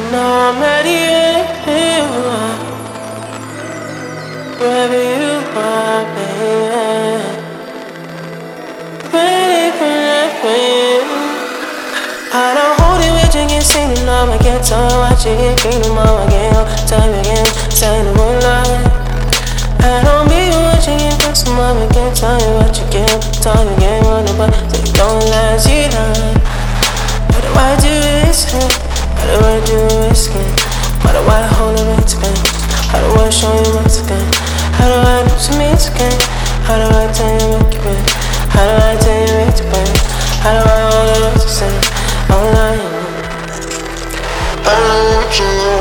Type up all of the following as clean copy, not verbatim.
Now I'm ready where you are, wherever you are, baby. Ready for that win. I don't hold it with you, get singing on my guitar, watch it get clean on my game, time again, saying the word line. I don't be watching you for some other, can't tell you what you get, time again, on the butt, so you don't last you down. What do I do this? What do I do this again? Why do I hold it right again? How do I show you what's again? How do I do some means again? How do I tell you what you've been? How do I tell you what's been? How do I hold it right to say? Online. I want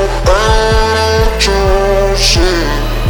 you, see.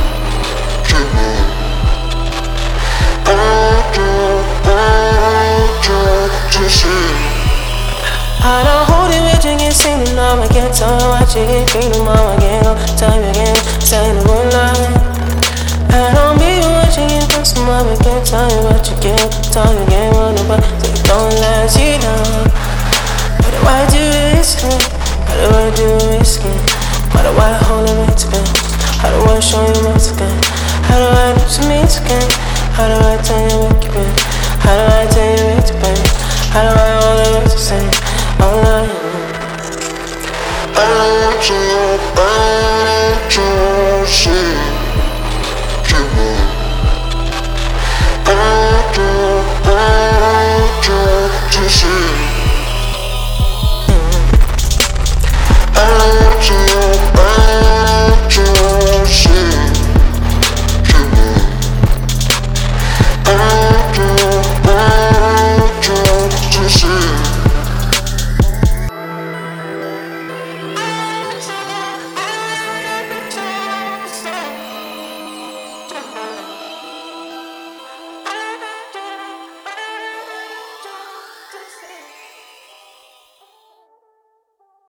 I don't hold it with you, get singing on my guitar, watch it get clean on my game, time again, saying the word line. I don't be watching you for some other, can't tell you what you get, time again, on the butt, so you don't last you down. What do I do this again? What do I do this again? Why do I hold it right again? How do I show you what's again? How do I do some means again? How do I tell you what you've been? How do I tell you what's been? How do I hold it right to say?